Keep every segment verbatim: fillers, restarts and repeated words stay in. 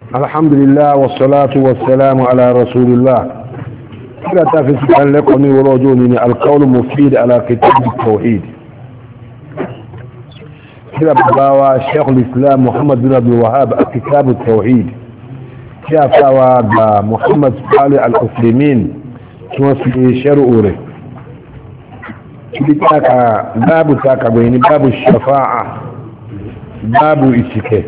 الحمد لله والصلاة والسلام على رسول الله. كلا تافز لكم ورجوني القول مفيد على كتاب التوحيد. كلا بقاوى شيخ الإسلام محمد بن عبد الوهاب كتاب التوحيد. كلا فاوى محمد صالح العثيمين توصي شرعوره. كلا باب تاكا بين باب الشفاعة باب الشكاية.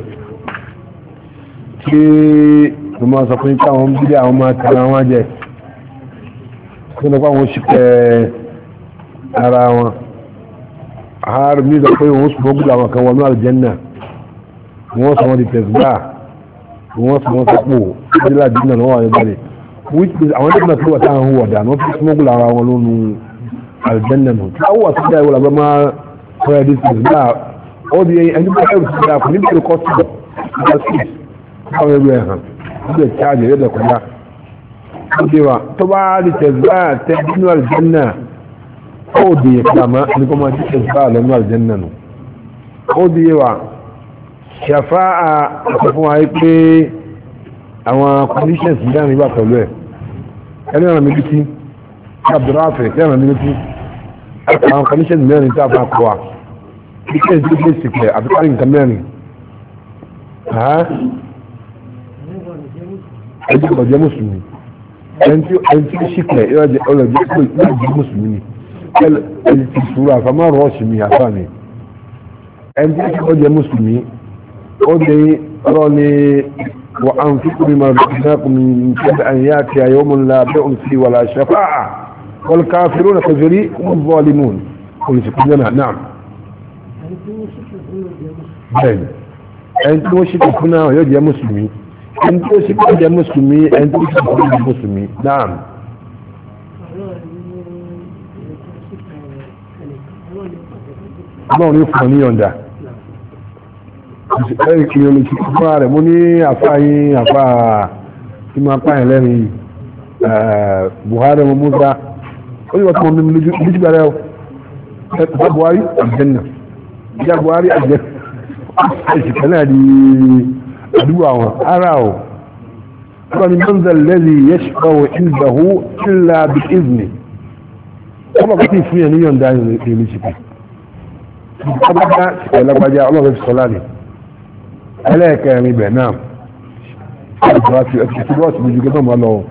tí mo máa sọ fún káwọn bídí àwọn máa tara wọn jẹ tí wọ́n pa wọn ṣìkẹ́ ara wọn ààrùn ní ìsọ pé wọ́n sọ gbogbo àwọn kan wọnú àlùjẹ́nà wọ́n sọ wọ́n di tẹ̀síbà wọ́n sọ wọ́n sọ́pò ìdílé àdínà lọ́wọ́ àwọn ìbálẹ̀ àwọn ẹgbẹ́ tó wà táwọn hùwà dà wọ́n fi smọ́gbùlà ara wọn lónú àlùjẹ́nà nù tí wọ́n wà tó dáa ìwọ̀n máa fọ́ ẹ̀dí tẹ̀síbà ó di ẹni bá ẹ̀rù ti dáa kò ní bẹ̀rẹ̀ kọ́ sí àwọn ẹgbẹ́ ẹ̀hàn ọdún ìtàjẹ̀ yóò dẹ̀kọ̀dá ọdíwà tó bá rí tẹ̀síbá tẹ́ nínú àlùjànnà ó di ìpàmà ní kọ́ máa tí tẹ̀síbá lọ́nà àlùjànnà nù ó di ìwà ṣàfáà àti fún wa pé àwọn conditions dáhùn ìgbà pẹ̀lú ẹ̀ ẹni ọ̀nà mi bítí abdurrafi ẹ̀rọ mi bítí àwọn conditions mẹ́rin tí a fà kọ́ wa bí kí ẹ̀ tí ó ṣe sìkẹ̀ àbíkárí nǹkan mẹ́rin ẹjọ́ ọjọ́ mùsùlùmí ẹni tí ó ṣìkẹ̀ ọlọ́jọ́ pé ìjọ́ mùsùlùmí ẹni tí ṣúra àfàmà rọ́ọ̀ṣì mi àfààní ẹni tí ó jẹ́ mùsùlùmí ó dé ọ̀rọ̀ ni wà á ń fi kúrò máa rẹ̀ nákùnmí nígbà àyà àti àyọ́mù ńlá bẹ́ òun sí wàlá ṣàfáà wal kafiruna kafiri hum zalimun olùsìnkú jẹ́ náà bẹ́ẹ̀ni ẹni tí ó ṣìkẹ̀ fún náà yóò jẹ́ mùsùlùmí ẹni tí ó sì kọ́ jẹ́ mùsùlùmí ẹni tí ó sì kọ́ jẹ́ mùsùlùmí náà náà ní fún ní ọ̀dá ẹ̀rì kìí olùsí fún rẹ̀ mú ní àfáyín àfá tí máa pààyàn lẹ́rin Buhari ọmọ Musa ó yíwọ́ tí wọ́n mímú lójú gbẹ̀rẹ̀ ọ̀ Buhari àjẹ́nà ìjà Buhari àjẹ́nà ìṣìkẹ́ náà di àdúgbò àwọn ará ọ̀ wọ́n ni mọ́nzà lẹ́rí yẹ́ṣùkọ́wọ̀ ìlbàhú ìlà bí ìzìnì ọmọ kò tí fún yẹn níyàn dáyìn ìlú ṣìkì ọgbàgbà ṣìkẹ̀ lágbàjá ọlọ́rẹ́ fi sọlá ní ẹlẹ́ẹ̀kẹrin ibẹ̀ náà ìfúrọ́sì lójú gẹ́gẹ́ mọ́ lọ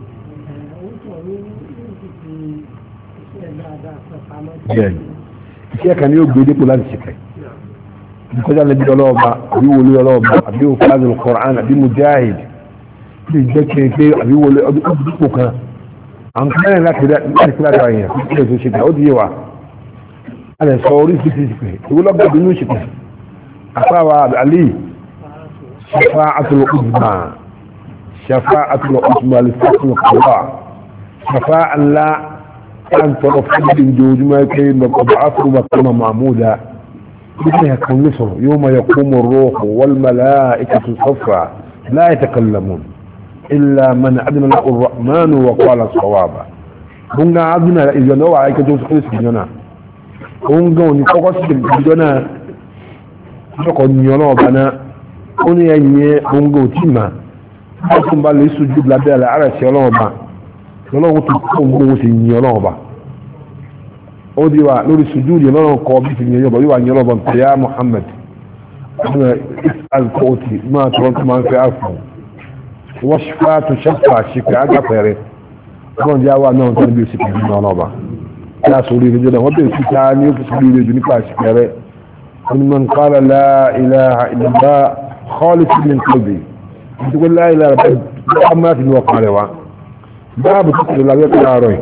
iṣẹ́ kan ní ó gbé dípò láti ṣìkẹ̀ kọjá lẹ́bí ọlọ́ọ̀bá àbí wọlé ọlọ́ọ̀bá àbí òfààzì al-Qur'an àbí mujahid bí jẹ́ kéèké àbí wọlé ọdún kan àwọn kẹrìn láti kíláàtà èèyàn fún kílẹ̀ tó ṣìkẹ̀ ó di yíwa a lè sọ orí sí ṣìkẹ̀ ìwọlọ́gbà bínú ṣìkẹ̀ afáwa alì shafa'atul uzma shafa'atul uzma lè kọ̀wá shafa'an la an tọrọ fún ìjọjúmọ́ pé ọba afro makama mahmuda بما يكون نصر يوم يقوم الروح والملائكة صفا لا يتكلمون إلا من أذن له الرحمن وقال الصواب هنا عبدنا إذا نوع عليك جوز خلص بجنا هنا ونقص بجنا نقول نيولو بنا هنا يني هنا تيما أصلا بالي سجود لبيع العرش يولو با يولو تقوم بوسي نيولو با ó di wa lórí sùjúdì lọ́nà kọ́ bí ti yẹn yọba yíwa yẹn lọ́ba pẹ̀yà Muhammad ọ̀nà alkọ́ọ̀tì máa tọrọ tó máa ń fẹ́ àfọ̀ wọ́n ṣífà tó ṣẹ́fà ṣíkẹ́ agáfẹ́rẹ́ wọ́n jẹ́ àwọn náà tó níbi òsìkè nínú ọlọ́ba kí a sọ orí ìrìnjẹ́ náà wọ́n bẹ̀rẹ̀ sí ta ní ó fi sọ orí ìrìnjẹ́ nípa ṣíkẹ́rẹ́ wọ́n ni man qala la ilaha illallah khalisan min qalbi nítorí la ilaha illallah ọmọ láti ní ọkàn rẹ̀ wá báàbù tó kìlọ̀ lábẹ́ kí láàárọ̀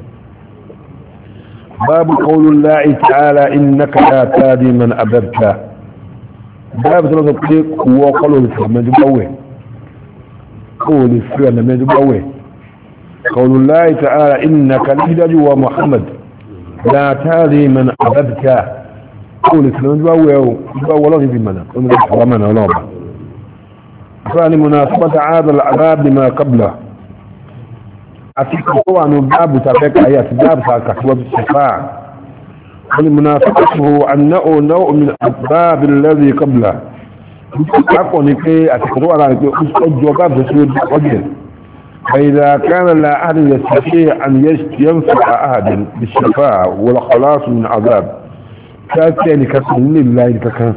باب قول الله تعالى إنك لا تهدي من أحببت باب ثلاثة طريق هو قوله لما يجبوه قول السلام لما يجبوه قول الله تعالى إنك لجدج ومحمد لا تهدي من أحببت قول السلام يجبوه يجبوه الله في المنى ومن الله فأني مناسبة هذا العذاب لما قبله أتيكم طبعا باب تفك آيات باب كسوة الشفاعة ولمنافقته أنه نوع من الأسباب الذي قبله أقول لك أتكتب على الجواب بسود. فإذا كان لا أحد يستطيع أن ينفع أحدا بالشفاعة والخلاص من عذاب كذلك كان الله كان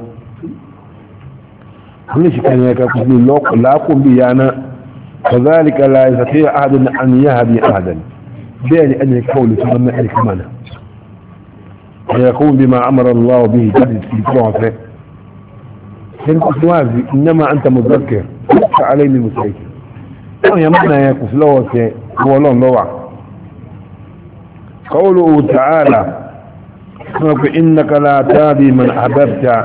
ليش كان يكون الله لا أقوم به أنا كذلك لا يستطيع أحد أن يهدي أحدا بين أن يكون لسلم أهل كمانا ويقوم بما أمر الله به جدد في طرفه إنما أنت مذكر عليه المسيح يا معنى يكف لوك ولون لوع قوله تعالى إنك لا تهدي من أحببت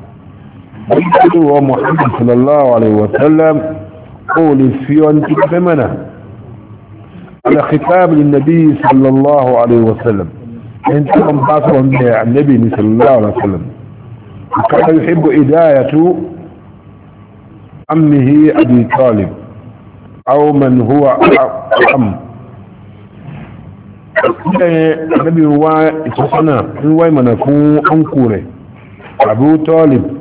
ومحمد صلى الله عليه وسلم قول في أن تفهمنا على خطاب للنبي صلى الله عليه وسلم انتم باصرا به عن النبي صلى الله عليه وسلم وكان يحب إداية عمه أبي طالب أو من هو أعم النبي هو إسسنا هو من يكون أنكوره أبو طالب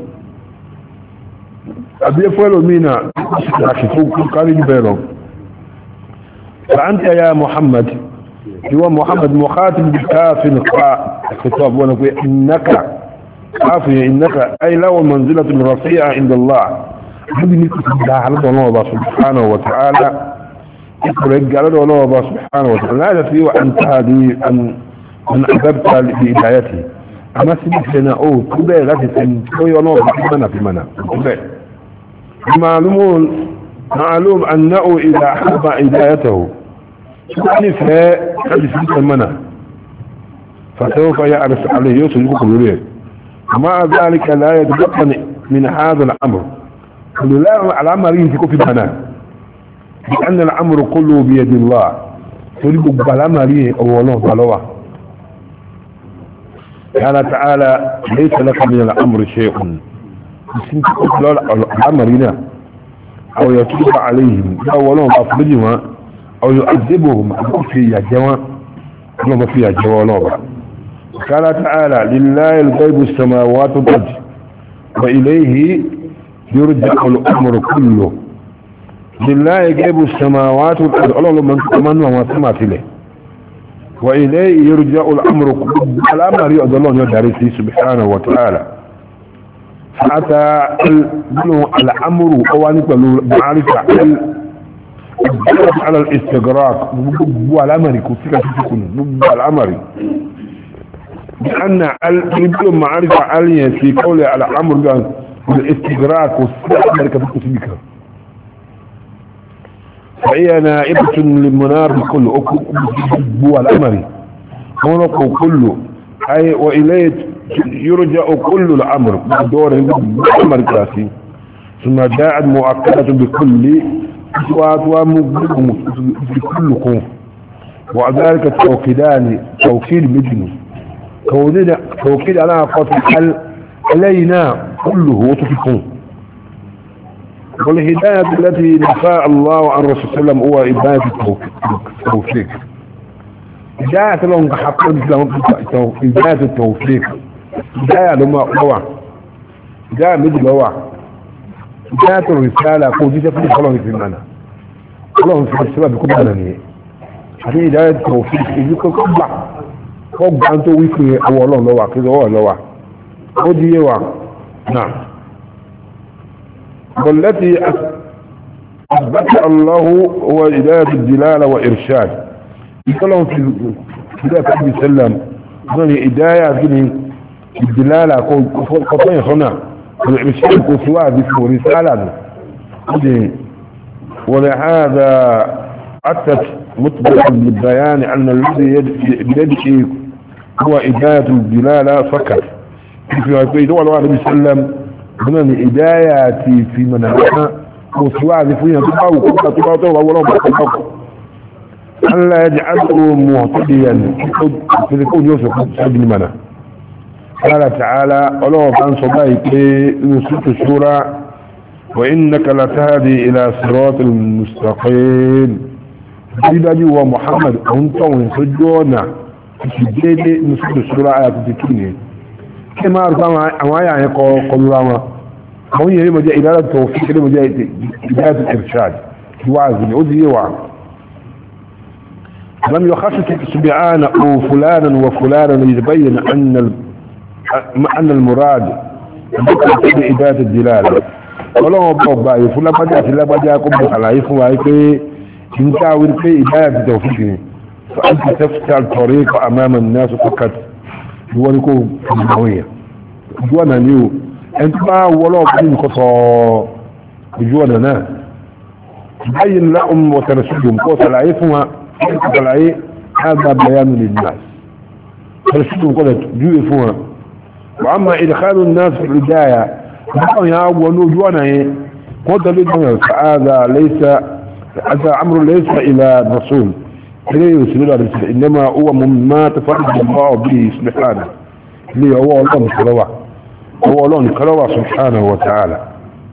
أبي فلو مينا قال جبيرو فأنت يا محمد هو محمد مخاطب بكاف الخطاب ونقول إنك كاف إنك أي له منزلة رفيعة عند الله هذه نسبة على الله سبحانه وتعالى يقول على الله سبحانه وتعالى هذا فيه أن تهدي أن من أحببت بإدايته أما سبب لنا أوه كبه لا تتنكوي الله بإيمانا في منا كبه معلوم معلوم أنه إذا أحب إدايته يعني فقد سبب المنا فسوف يعرف عليه يوسف يقول له ومع ذلك لا يتبقى من هذا الأمر قل لا الأمر ينتكو في المنا لأن الأمر كله بيد الله تريد بالأمر أولا بلوه قال تعالى ليس لك من الأمر شيء الأمر هنا أو يتوب عليهم أولا بأفضلهم أو يؤذبهم في الجواب لما فيها جواب قال تعالى لله الغيب السماوات والأرض وإليه يرجع الأمر كله لله غيب السماوات والأرض الله من تمنى وما سمعت له وإليه يرجع الأمر كله الأمر يؤذى الله يدعي سبحانه وتعالى فأتى الأمر أوانك معرفة على الاستغراق والأمر كثيرا تكون الأمر لأن الإبن معرفة عالية في قول على أمر الاستغراق والأمر كثيرا فهي نائبة للمنار بكل هو الأمر هناك كله أي وإليه يرجع كل الأمر بدور الأمر كاسي ثم جاءت مؤكدة بكل أصوات بكلكم وذلك توكيدان توكيد مجنون توكيد على قطع الحل علينا كله وتفكون والهداية التي نفاء الله عن رسول الله عليه وسلم هو هداية التوفيق هداية لهم حقا هداية التوفيق هداية لهم أقوى هداية مثل أقوى هداية الرسالة قودية في الخلق في المعنى اللهم في السبب بكل أنني هذه هداية التوفيق إذا كنت قبع قبع أنتو ويكي هو الله لوع كذا هو لوع قودية وع نعم والتي أثبت الله هو هداية الدلالة وإرشاد يقولون في هداية النبي صلى الله عليه وسلم هذه هداية في الدلالة قطعين هنا والإرشاد كسواه باسمه رسالة ولهذا أتت مطبقا للبيان أن الذي بيده هو هداية الدلالة فقط في دول الله عليه وسلم هنا الهداية في منهجنا وسواء فيها تبقى وكبة تبقى تبقى ولو بقى ألا يجعله مهتديا في الكون يوسف سجن منه قال تعالى ولو عن صدائك نسوك الشورى وإنك لتهدي إلى صراط المستقيم سيدنا هو محمد أنتم سجونا في جيد نسوك الشورى آيات تكيني كما أرسام أمايا يقول قدراما هو هي مجال إدارة التوفيق اللي مجال إدارة الإرشاد يوازن أذي وعن لم يخصص سبحانه فلانا وفلانا ليبين أن أن المراد بإدارة الدلالة ولو أبقى يفلا بجاء فلا بجاء قم على يفوا يكي انت ورقي إدارة التوفيق فأنت تفتح الطريق أمام الناس فقط يوريكو في النوية جوانا نيو انت ما ولو بين قصة جوانا نا تبين لهم وترشدهم قوة العيفها قوة العيف هذا بيان للناس ترشدهم قوة جوئفها وأما إدخال الناس في البداية فهم يعودوا جوانا قوة للناس فهذا ليس هذا أمر ليس إلى الرسول إنما هو مما تفرد الله به سبحانه اللي هو الله سبحانه هو الله كلوه سبحانه وتعالى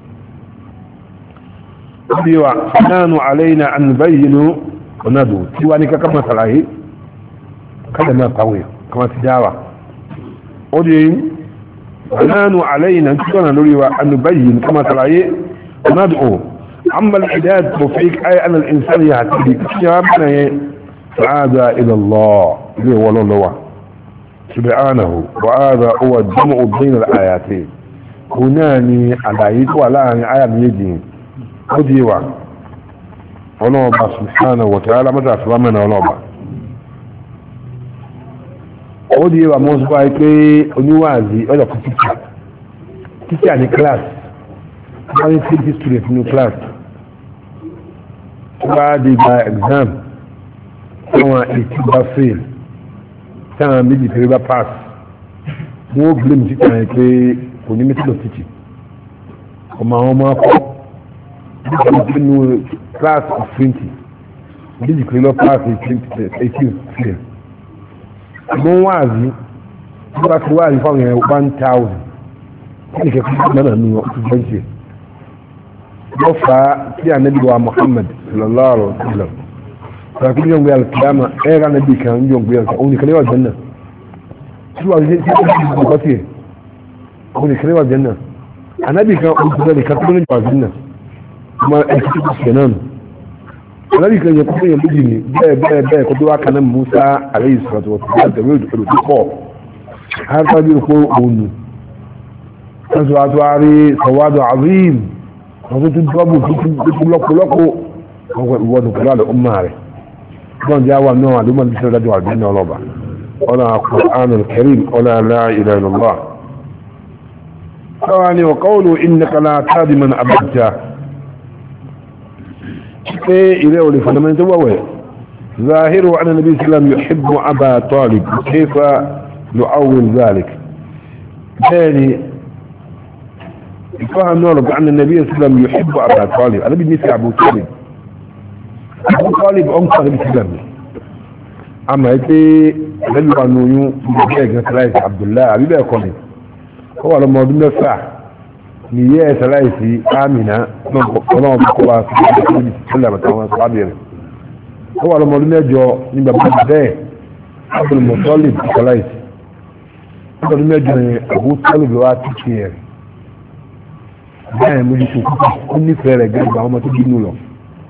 فنان علينا أن نبين وندو تيوانك كما تلاهي كلمة قوية كما تجاوة ودين فنان علينا أن نبين كما تلاهي وندعو أما الحداد توفيق أي أن الإنسان يهتدي كشيابنا فعاد إلى الله اللي هو الله سبحانه وهذا هو الجمع بين الآياتين هناني على ولا آيات يجين وديوا ونوبة سبحانه وتعالى ماذا أسلامنا ونوبة وديوا موسبا يكي ونوازي ولا كتيكا كتيكا يعني كلاس كمان في history في نو كلاس بعد ما exam هو إتبا فيل táwọn méjì fèrè bá pass wọ́n blame títà yẹn pé kò ní method of teaching ọmọ àwọn ọmọ akọ nínú class of twenty méjì fèrè lọ pass eighteen fail ṣùgbọ́n wáàzí wọ́n bá ti wáàzí fáwọn yẹn one thousand kí ni kẹ́kọ̀ọ́ náà nínú ọtún bẹ́ńkì wọ́n fà á sí ànábì wa Muhammad sallallahu alaihi wa sallam فكل يوم قال القيامة ايه قال النبي كان يوم قال اوني كلمة الجنة شو عايزين تقولي اوني كلمة الجنة النبي كان يقول ذلك كان يقول الجنة ما الكتب السنان النبي كان يقول يجيني باي باي باي قد كان موسى عليه الصلاة والسلام يقول يدخل في قوة هذا يقول اوني سواد سواد عظيم وقلت تضربوا في لقوا لقوا هو كلام أمه كون جاوا نوع لما بيصير رجوا الجنة ولا بعض ولا القرآن الكريم ولا لا إله إلا الله ثاني وقولوا إنك لا تهدي من أحببت إيه إليه ولفلما يتوه ظاهر أن النبي صلى الله عليه وسلم يحب أبا طالب كيف نعول ذلك ثاني فهم نعرف أن النبي صلى الله عليه وسلم يحب أبا طالب أنا بدي نسي أبو طالب أبو طالب أنصر بسلام أما يتي غلوا أنه يجب ثلاثة عبد الله عبد الله هو لما ضمن الساعة نية ثلاثة آمنة ونوع بقوة سلامة وصحابي هو لما ضمن جو نبقى بده عبد المطالب ثلاثة هو ضمن جو أبو طالب واتي كير ده مجيسو كل فرق جنب هما تجينوا له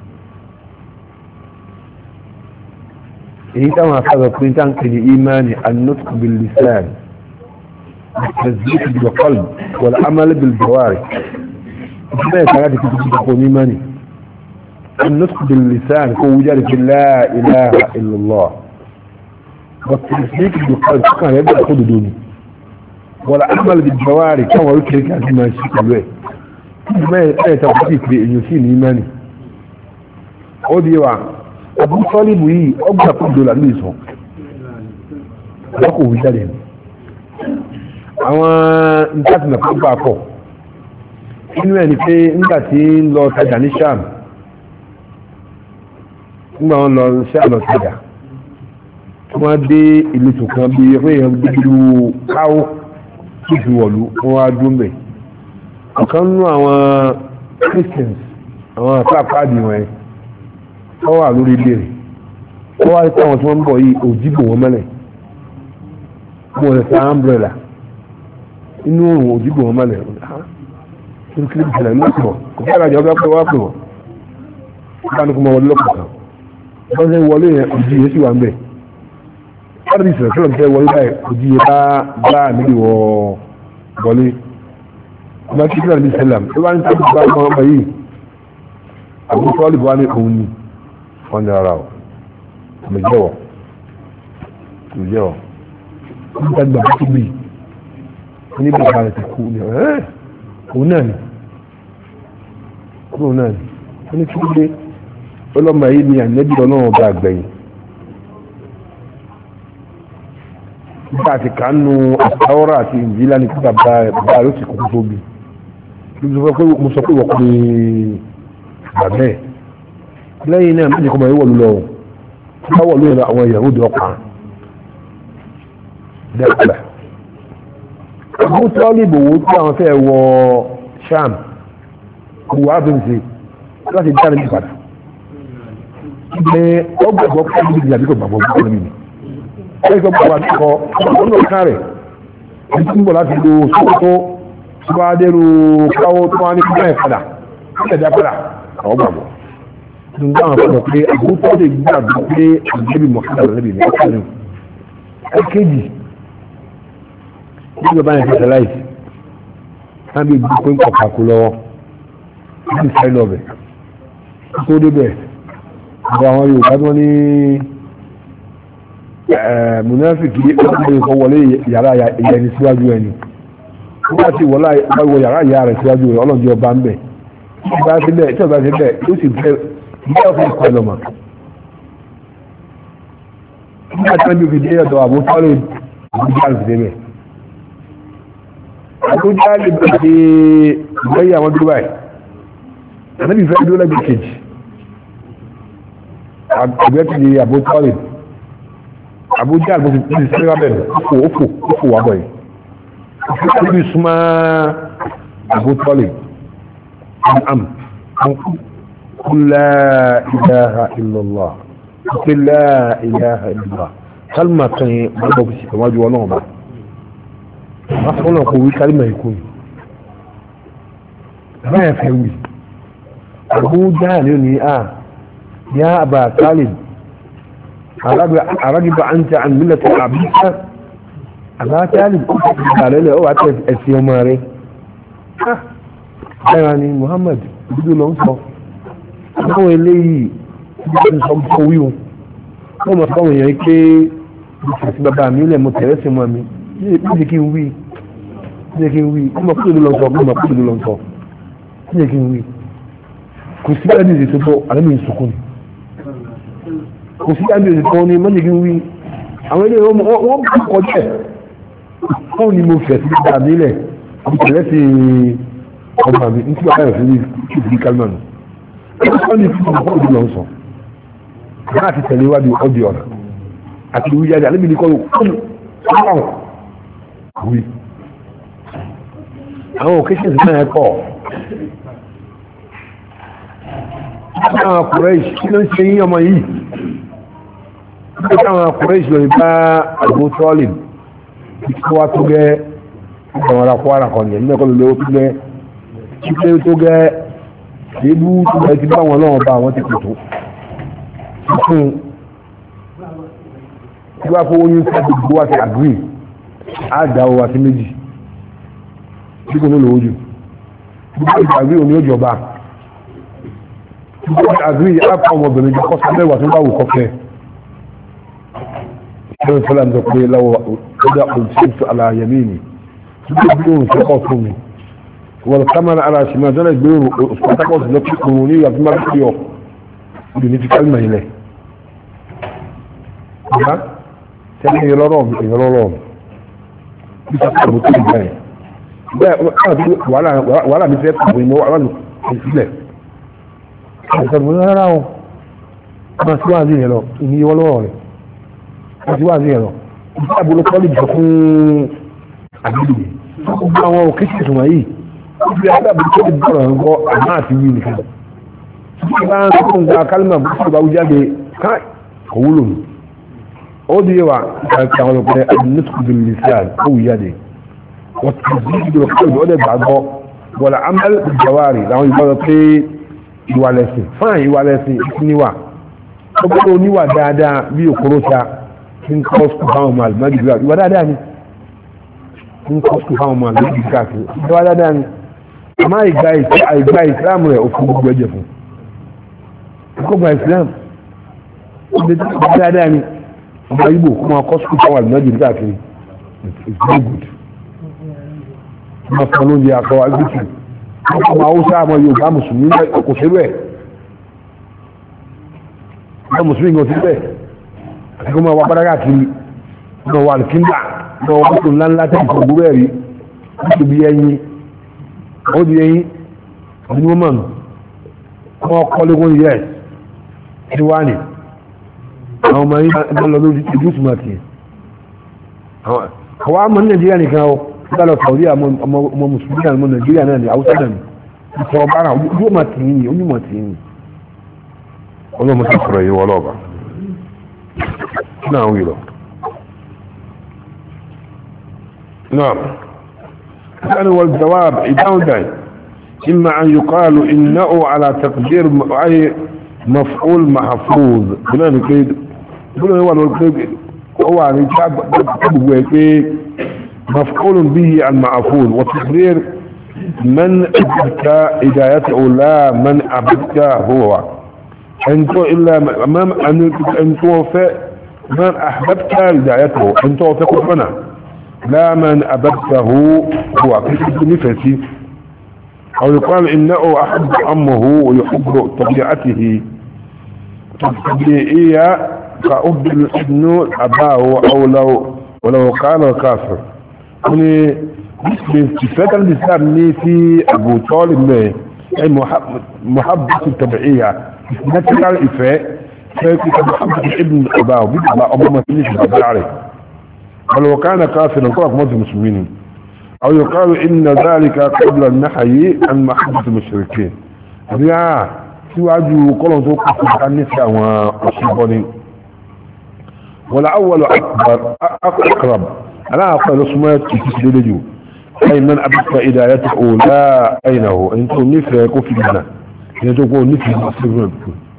إيه كما هذا كنتان كده إيماني النطق باللسان التصديق بالقلب والعمل بالجوارح ما يتعادي كده تكون إيماني النطق باللسان هو وجارك لا إله إلا الله والتصديق بالقلب كان يبدأ خد دوني والعمل بالجوارح كما يكرك عزيما يشيك الوقت ما يتعادي بأن يسين إيماني أودي وعن Abu Talib yìí ọgbà kó dọ́là ní ìsọ̀ àlọ́kò òwú jáde ní àwọn ìtàkùnà tó gbà pọ̀ inú ẹni pé nígbà tí ń lọ tajà ní Sham nígbà wọn lọ Sham lọ tajà tí wọ́n dé ìletò kan bí ẹgbẹ́ yẹn gbígbó káwó tó fi wọ̀lú wọn wá dúró mbẹ̀ ọ̀kan nínú àwọn Christians àwọn àpáàpáàdì wọn wọ́n wà lórí ilé rẹ̀ wọ́n wá ipá wọn tí wọ́n ń bọ̀ yìí òjìbò wọn mẹ́lẹ̀ mo rẹ̀ sa umbrella inú òrùn òjìbò wọn mẹ́lẹ̀ tó kí ló ṣẹlẹ̀ lọ́pọ̀ kò fẹ́ rajà ọgbà pé wá pè wọ́n bá ní kó mọ wọlé lọ́pọ̀ kan wọ́n ṣe wọlé yẹn òjì yẹn sì wà ń bẹ̀ wọ́n ti sọ̀rọ̀ sọ̀rọ̀ fẹ́ wọlé báyìí òjì yẹn bá bá níbi wọ wọlé ọba tí kíláà ní sẹ́lẹ̀m tó bá ń tàbí bá ọmọ ọmọ yìí àbúrò sọ́ọ́lì bá ní òun ni wọ́n ní ara ọ̀ ọmọ ìjẹ́wọ̀ ìjẹ́wọ̀ wọ́n tàbí bàbá tó bì ní bàbá rẹ̀ ti kú ní ẹ̀ òun náà ni òun náà ni wọ́n ní kí ló dé ọlọ́mọ yìí ni ànẹ́bí ọlọ́run ọba àgbẹ̀yìn nígbà tí kánú àtàwọ́rọ̀ àti ìjìlá ní kíkà bá ló ti kókó tóbi mo sọ pé wọ́n kọ́ ní bàbẹ́ lẹ́yìn náà méjì kọmọ ìwọ̀lú lọ bá wọ̀lú ẹ̀rọ àwọn ìyàwó dẹ̀ ọkà dẹ́kọ̀lá ọdún tí wọ́n lè bòwó tí àwọn fẹ́ wọ sham kò wá bí n ṣe láti dára ní padà ilé ọgbọ̀gbọ̀ kọ́ ní ìdíjà bí kò gbàgbọ́ gbọ́ ní mi ẹgbẹ́ gbogbo àtìkọ́ ọ̀nà ọ̀ká rẹ̀ ní tí ń bọ̀ láti lo sókótó tí wọ́n á dẹ́rù káwó tó wá ní kíkọ́ ẹ̀ padà ẹ̀dá padà àwọn gbàgbọ́ nígbà wọn fọdọ̀ pé àbúrúkọ́ lè gbàgbọ́ pé àgbẹ̀bí mọ̀kádà lẹ́bí ní ọ̀ká ni ẹ̀kejì ní bàbá yẹn fẹsẹ̀ láìsí lábẹ́ ìgbó pé ń kọ̀ kakú lọ́wọ́ ní ìfẹ́ lọ́bẹ̀ tó débẹ̀ àwọn àwọn Yorùbá tó ní munafiki ọkùnrin kan wọlé yàrá ìyẹni síwájú ẹni wọ́n ti wọ yàrá ìyá rẹ̀ síwájú rẹ̀ ọlọ́dún ọba ń bẹ̀ tí ọba ti bẹ̀ tí ọba ti bẹ̀ ó sì fẹ́ bí ọkùnrin ìkọ̀ ẹlọ́mà nígbà tí wọ́n bí fi dé ọ̀dọ̀ àbúkọ́lẹ̀ àbújá rẹ̀ sí bẹ̀ àbújá lè bẹ̀ sí ìgbẹ́yà àwọn dúró báyìí àbẹ́bí fẹ́ dúró lẹ́gbẹ̀ẹ́ kejì àgbẹ̀ ti di àbúkọ́lẹ̀ Abuja àgbẹ̀ ti ti sẹ́wà bẹ̀rẹ̀ òfò òfò òfò wà bọ̀ yìí òfò bí súnmọ́ àbútọ́lẹ̀ am la ilaha illallah la ilaha illallah kalma kan yìí gbọ́dọ̀ fi ṣìkà wájú ọlọ́run bá wọ́n fọ́n náà kò wí kalma yìí kú ni báyà fẹ́ wí Abuja ni ó ní à yá Aba Talib أرغب أنت عن ملة أبيك أبا طالب قال له أو أتى السيوماري يعني محمد بدون لنصف هو اللي يصب قويه هو ما قوي يعني bàbá mi lè mo tẹ̀lé sí mọ́ mi ní kí n wí ní kí n wí ọmọ kúrò ló lọ sọ ọmọ kúrò ló lọ sọ ní kí n wí kò sí ẹni ìdè tó bọ́ àlẹ́ mi ìsùnkún kò sí ẹni ìdè tó ní mọ́jì kí n wí àwọn ilé wọ́n bá kọjá ẹ̀ wọ́n ni mo fẹ̀ sí bàbá mi lẹ̀ mo tẹ̀lé sí ọmọ mi ní tí bàbá rẹ̀ fi ní kí kálmánù wọ́n ní fún ọmọ kúrò ló lọ sọ láti tẹ̀lé wádìí ọdí ọ̀nà àti ìwé jáde alẹ́bí ní kọ́ ọ̀hún wí àwọn occasions náà ẹ̀kọ́ àwọn Quraysh kí ló ń ṣe yí ọmọ yìí kí àwọn Quraysh lọ bá Abu Talib kí wá tó gẹ́ àwọn ará kwara kan ní ẹ̀mí ẹ̀kọ́ lọ́wọ́ tó gẹ́ kí pé tó gẹ́ èébú tó gẹ́ ti bá wọn náà bá wọn ti kò tó fún tí wá kó oyún tí a ti gbó wá sí agree á dáwọ́ wá sí méjì bí kò ní lò ójú bí kò ní agree òní òjọba bí kò ní agree á pa ọmọbìnrin jẹ́ kọ́sí mẹ́wàá tó bá wù kọ́fẹ́ ṣé o sọ́lá ń sọ pé lọ́wọ́ ọjà òṣèlú aláyẹmí ni tí kò bí òun sẹ́kọ̀ fún mi wọ́n kámẹ́rà ara ṣì máa jọ́lẹ̀ gbé òṣùpátákọ̀ sí lọ́pọ̀ òun ní ìyàtí máa fi ọ̀ ìdí ní ti kálmà ilẹ̀ tẹ́lẹ̀ ìrọ̀rọ̀ ìrọ̀rọ̀ bí sàkàrà mú tó ìgbà yẹn bẹ́ẹ̀ wàhálà mi fẹ́ pàbò ìmọ̀ wà ní ìsílẹ̀ ìsọ̀rọ̀ rárá o máa sí wáàzí yẹn lọ ìní ìwọ́ lọ́wọ́ rẹ̀ máa sí wáàzí yẹn lọ ìdí àbúrò pọ́lì jọ fún àgbègbè gbogbo àwọn òkèṣì ìtumọ̀ yìí ó fi àgbàbí tó ti bọ̀rọ̀ ń kọ́ àmọ́ àti wí nìkan tí bá ń sọ nǹkan kálímà bó ti bá wújáde káì kò wúlò ní ó di wa kàkà wọn pé àdínnísùkú bí lìsàn ó wù jáde wọ́n ti di ìdúró kọ́lù ó dẹ̀ gbàgbọ́ والعمل بالجواري لو يبقى في يوالسي فاين يوالسي نيوا تبقى نيوا دادا بيو كروشا in cost فاهم مال ما دي ولا داني in cost فاهم مال دي كاكي ولا داني ما يجاي اي جاي اسلام وفوق وجهه كوبا اسلام ولا داني ما يبو كما cost فاهم ما دي كاكي it's very good ما قانون يا قواعد بيتي ما هو ساعة ما يبقى مسلمين كسبه ما مسلمين كسبه كما وبركاته ما هو الكندا ما هو كل لان لا تكون بغيري بيني ودي من ومن ما قالوا يس ثواني او ما يقولوا يجوز ما كان هو هو عمل نجياني كانوا قالوا السعودية هم مسلمين من نيجيريا ناني او سلم صوبانا يوم ما تيني يوم ما تيني والله ما تفري ولا بقى نعم ويلو نعم كان والجواب إذا إما أن يقال إنه على تقدير أي مفعول محفوظ بنا نقيد بنا هو الوالقيد هو عن يتعب مفعول به المعفوظ وتقدير من أبدك إدايته لا من أبدك هو أنتو إلا أمام أن توفى من أحببت إدايته أن توفى قربنا لا من أبدته هو كيف نفسي أو يقال إنه أحب أمه ويحب طبيعته طبيعية كأب الابن أباه أو لو ولو كان كافر يعني صفات الإسلام في أبو طالب أي محبة الطبيعية نتيجة الإفاء فيك محبة الابن أباه بيبقى أمه ما تنيش بأباه عليه ولو كان كافرا طلق موت المسلمين أو يقال إن ذلك قبل النحي عن محبة المشركين يا سوى عجو قولوا توقف عن نساء وصيبانين والأول أكبر أقرب أنا أقول اسمات تسلي لجو أي من أبقى إدايته لا أينه أنتم نفر يكون في جنة أنتم يكون نفر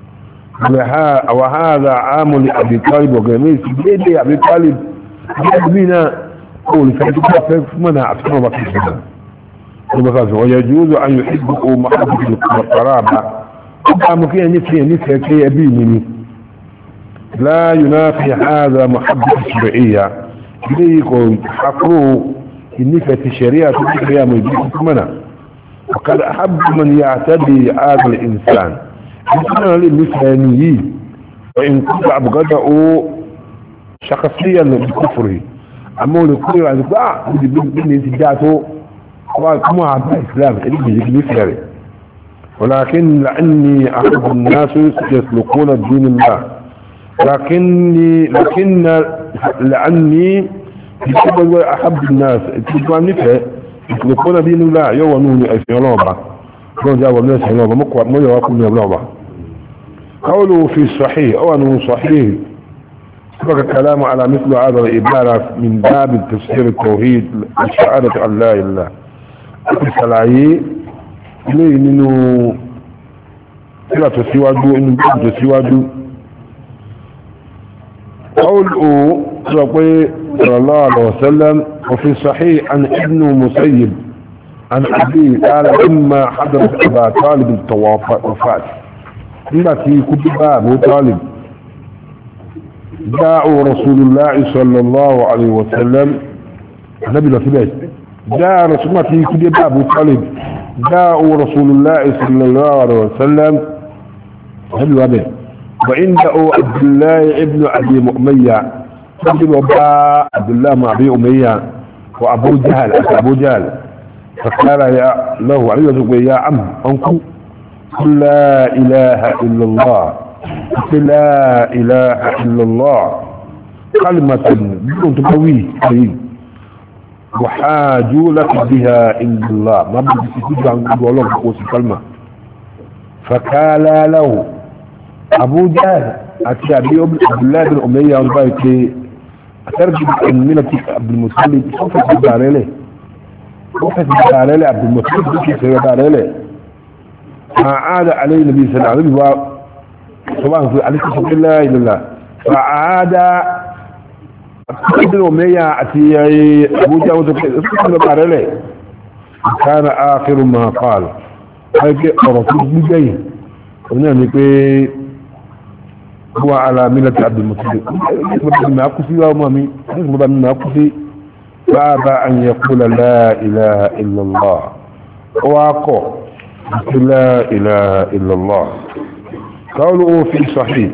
وهذا عام لأبي طالب وجميل سيدي أبي طالب بنا قول فإذا منع أكثر ما في الجنة ويجوز أن يحبه محبة القرابة أما فيها نفر نفر كي يبينني لا ينافي هذا محبة الشرعية إليكم حقروا النفة الشريعة تبقى مجيكم منها وقد أحب من يعتدي هذا الإنسان إنسان للمثانيين وإن كنت أبغضه شخصيا بكفره أما لكل واحد يقول آه بدي انتجاته كما عبد الإسلام مثله ولكن لأني أحب الناس يسلقون الدين الله لكني لكن لأني أحب الناس تجمعني فيه يطلقون دين الله يوانوني أي في لعبة كون جاءوا الناس في لعبة مقوى ما يواكم من لعبة قولوا في الصحيح أو أنه صحيح سبق الكلام على مثل هذا الإبارة من باب تفسير التوحيد والشهادة أن لا إله السلعي إليه إنه لا تسواجه إنه تسواجه قوله صلى الله عليه وسلم وفي صحيح عن ابن مسيب عن أبي قال إما حضرت أبا طالب التوفات التي كتب أبو طالب جاءوا رسول الله صلى الله عليه وسلم النبي لسبيت جاء رسول الله التي كتب أبو طالب جاءوا رسول الله صلى الله عليه وسلم النبي لسبيت وعنده عبد الله ابن أبي أمية تجد وباء عبد الله مع أبي أمية وأبو جهل أبو جهل فقال يا له عليه يا عم أنكو قل لا إله إلا الله قل لا إله إلا الله كلمة بدون تبويه وحاجوا لك بها عند الله ما بدي تجد عن الله بقوس كلمة فقال له أبو جهل أتى عبد الله بن أمية والبايت أترجم عن ملة عبد المطلب سوف تدار له وقت بتعالى عبد المطلب بكي سيبتعالى له فعاد عليه النبي صلى الله عليه وسلم طبعا عليه الصلاة لا إله إلا الله فعاد قدر ومية أتي أبو جاوز سيبتعالى له كان آخر ما قال هيك رسول بجيه ونعني كي هو على ملة عبد المطلب ما أكفي ومامي ما أكفي فأبى أن يقول لا إله إلا الله وأقول لا إله إلا الله قوله في صحيح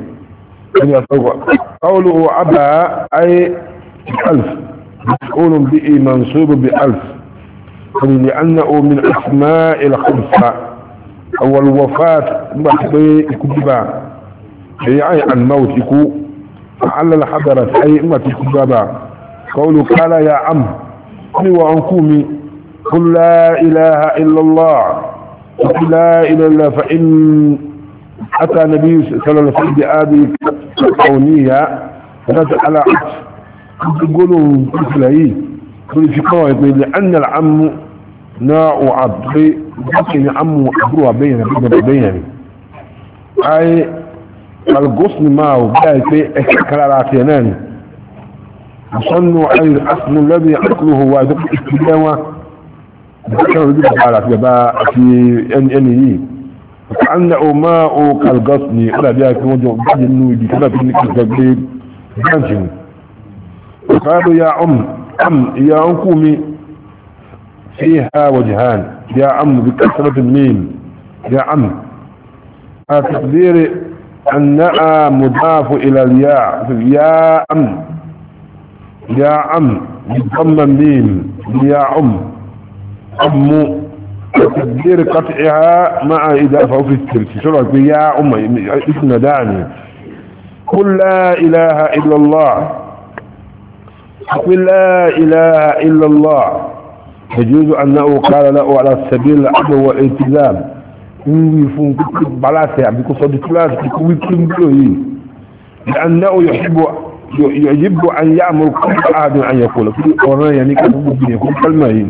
قوله أبى أي ألف مفعول به منصوب بألف لأنه من أسماء الخمسة أو الوفاة كتبا أي الموت يكو فعلل حضرت أي إما كتبا قوله قال يا عم قل وعنكومي قل لا إله إلا الله قل لا إله إلا الله فإن أتى النبي صلى الله عليه وسلم بهذه الكونية فنزل على عكس يقولوا مثله كل في قوة لأن العم ناء عبد لكن عم أبروها بينا بينا بينا أي القصن معه جاي في كراراتينان صنوا أي الأصل الذي عقله هو ذلك الاستدامة ذكر ذلك على في أن أنه فكأنه ماء كالقصن ولا بيها في وجه بعد النوي بكذا في النكس التقليد جانشن فقالوا يا عم عم يا عمكومي فيها وجهان يا عم بكثرة الميم يا عم التقدير أنها مضاف إلى الياء يا عم يا عم بضم الميم يا عم أم تقدير قطعها مع إضافة في الترك شرعك يا عم اسم دعني قل لا إله إلا الله قل لا إله إلا الله يجوز أنه قال له على السبيل العدل والالتزام يكون بلاسة يعني يكون صدق ثلاثة يكون يكون لأنه يحب يجب أن يأمر كل أحد أن يقول كل قرآن يعني كتب يقول كلمة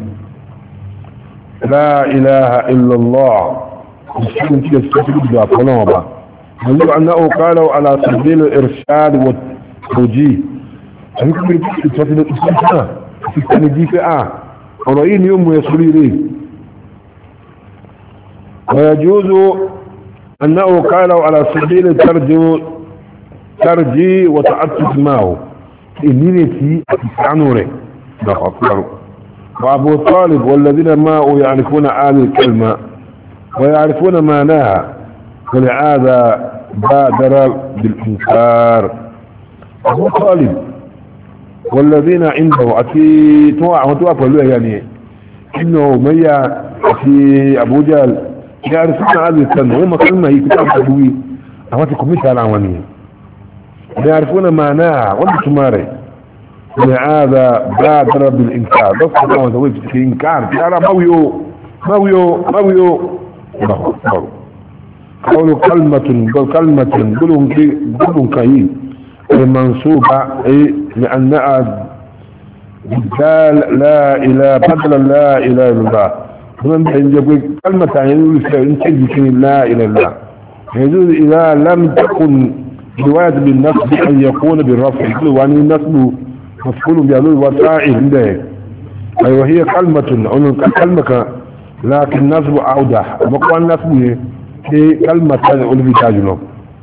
لا إله إلا الله مسلم كده استفيد بها فلما يجب أنه قالوا على سبيل الإرشاد والتوجيه يعني كل استفيد الإسلام في التنجيف آه ورأيين يوم ويصلي ليه ويجوز أنه قالوا على سبيل الترجو ترجي وتعطف معه إنينتي أتسعنوره أكبر وأبو طالب والذين معه يعرفون هذه الكلمة ويعرفون معناها ولهذا بادر بالإنكار أبو طالب والذين عنده أتي توقع وتوقع له يعني إنه ميا أتي أبو جهل يعرفون هذه الكلمة هم كلمة هي كتاب أدوي أماتكم مش على عوانيه يعرفون معناها والتماري ولهذا بادر بالإنكار بس كما تقول في الإنكار ترى مويو مويو مويو قولوا كلمة قول كلمة قولوا قولوا كاين المنصوبة أي لأنها بدال لا إله بدل لا إله إلا الله هنا يقول كلمة يعني لا إله إلا الله يجوز إذا لم تكن رواية بالنصب أن يكون بالرفع يقول وأن النصب مفعول بيقول وسائل عنده أي وهي كلمة كلمة لكن نصب أوضح وقوى النصب هي كلمة أولي بتاجله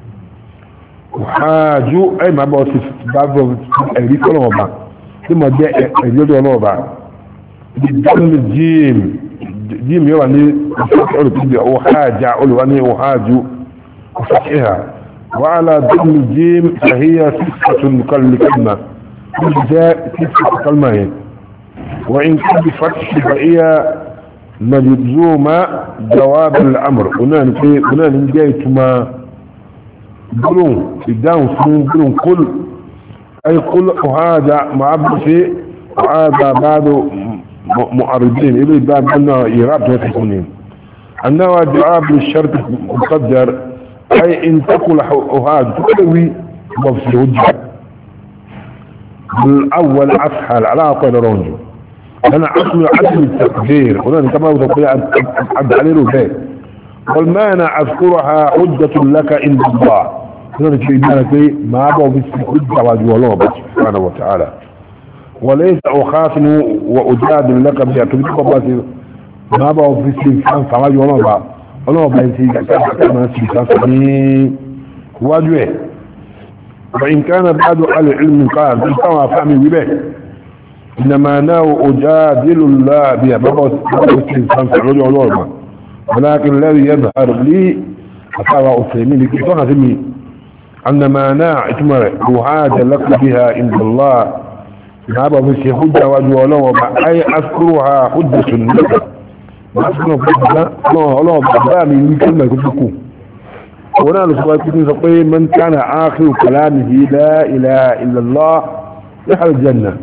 وحاجو أي ما بوصف باب أهلي كلهم بعض ثم جاء أهلي الله بعض بالدم الجيم جيم يعني وحاجة أولي وأني وحاجو وفتحها وعلى ضم الجيم فهي ستة كلمة جاء ستة كلمة وإن كان بفتح فهي مجزومة جواب الأمر هنا هنا نجيت ما قلون إدام سنون قلون كل أي كل هذا معبر شيء وهذا بعض معرضين إليه بعد أنه إيراب وتكونين أنه جواب للشرط المقدر أي إن تقول هذا تقوي وفي الهجة بالأول أسهل على قول رونجو أنا أصل عدم التقدير هنا كما يقول عبد علي رفاه والمعنى أذكرها حجة لك عند الله هنا كلمة ما أبو بس حجة وجه الله سبحانه وتعالى وليس أخاصم وأجادل لك بها كلمة ما أبو بس فما وجه الله الله بيسي كما سيسافني وجهه وإن كان بعض أهل العلم قال بالطبع فهمي به إنما ناو أجادل الله بها بابا الإنسان في الرجوع الورمة ولكن الذي يظهر لي أصاب أسلمين لكي تغذمي أنما نا اتمر أعاد لك بها عند الله بابا في حجة وجوه الله أي أذكرها حجة لك ما أذكرها حجة الله الله بأبامي من كلمة كتبكو ونال سؤال من كان آخر كلامه لا إله إلا الله دخل الجنة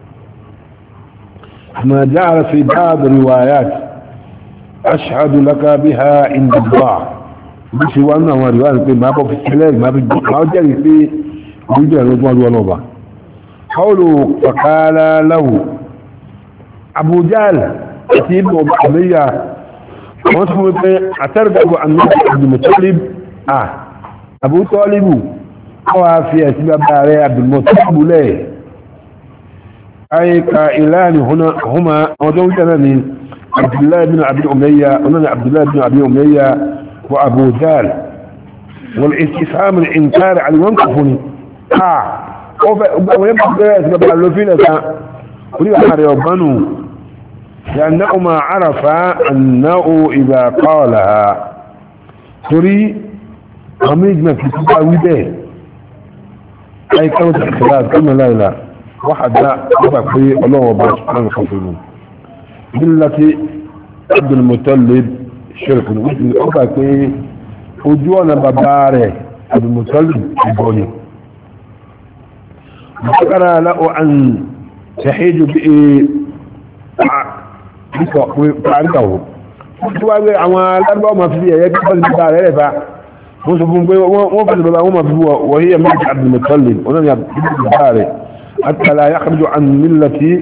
ما جعل في بعض الروايات أشهد لك بها عند الله بس وانا ورواية ما بقى في السلال ما بقى جاري في وجه الرجوع والوضع قولوا فقال له أبو جهل أتيب أبو عبية وانتم أترغب عن عبد المطلب آه أبو طالب هو في أسباب عبد المطلب ليه أي قائلان هنا هما وزوجنني عبد الله بن أبي أمية وننا عبد الله بن أبي أمية وأبو جهل والاستفهام الإنكار على وانقفني آه ويبقى يسبب اللفينة وليه أحر يوبنوا لأنهما عرفا أنه إذا قالها تري عميجنا في تباوي به أي كانت الخلاف كما لا إله واحد لا يبقى في الله وبرا سبحانه وتعالى بالتي عبد المطلب شرك يبقى في وجوانا بباره عبد المطلب يقولي ذكر له أن تحيج بإيه تعرفه وجوانا عوال أربعة ما فيها يقبل بباره لفع وهي ملك عبد المطلب ونن عبد الباره حتى لا يخرج عن ملة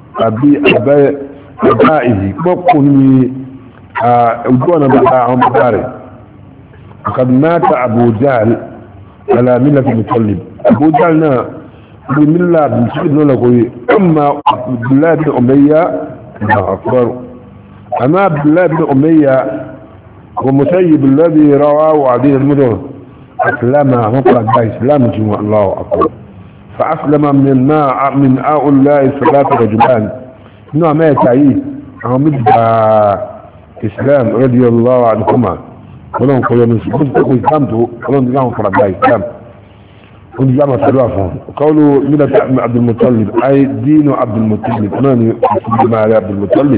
أبائه مقني أدونا بقاعهم باره وقد مات أبو جهل على ملة المطلب أبو جهلنا بملة بمسجد نقول أما عبد الله بن أمية الله أكبر أما عبد الله بن أمية ومسيب الذي رواه عديد المدن أسلم مطلق بإسلام جمع الله أكبر فأسلم من ما من هؤلاء ثلاثة رجلان إنه ما يتعيه عمد إسلام رضي الله عنهما ولهم قولوا من سبب إسلامته ولهم لهم فرق إسلام ولهم جامعة تعرفهم وقولوا ملة عبد المطلب أي دين عبد المطلب أناني أسلم على عبد المطلب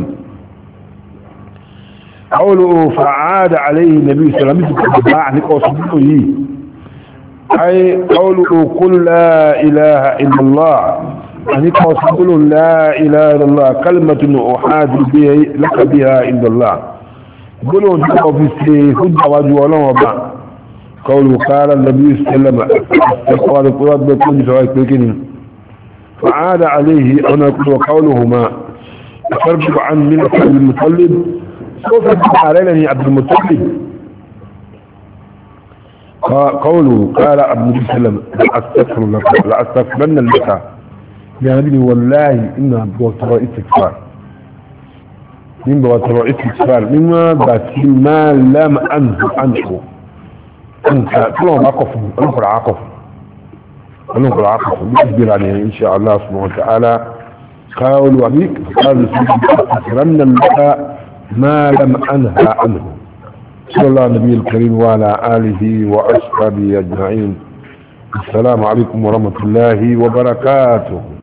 قوله فعاد عليه النبي صلى الله عليه وسلم أي قوله قل لا إله إلا الله أن قوله لا إله إلا الله كلمة أحاج به لك بها عند الله قلوا جاءوا في السيخد وجوالا وبع قوله قال النبي صلى الله عليه وسلم قال القرآن بكل سواء بكين فعاد عليه أنا وقولهما أتربع عن ملة عبد المطلب سوف يتبع علينا عبد المطلب قوله قال ابن النبي صلى الله عليه وسلم لا استغفر لك لا استغفرن لك يا نبي والله إنها بوتراء استغفار من بوتراء استغفار مما بس ما لم أنه عنه أنت كلهم عقف أنقر عقف أنقر عقف بيجبر عليه إن شاء الله سبحانه وتعالى قالوا أبيك قالوا استغفرن لك ما لم أنهى عنه صلى الله النبي الكريم وعلى آله وأصحابه أجمعين السلام عليكم ورحمة الله وبركاته.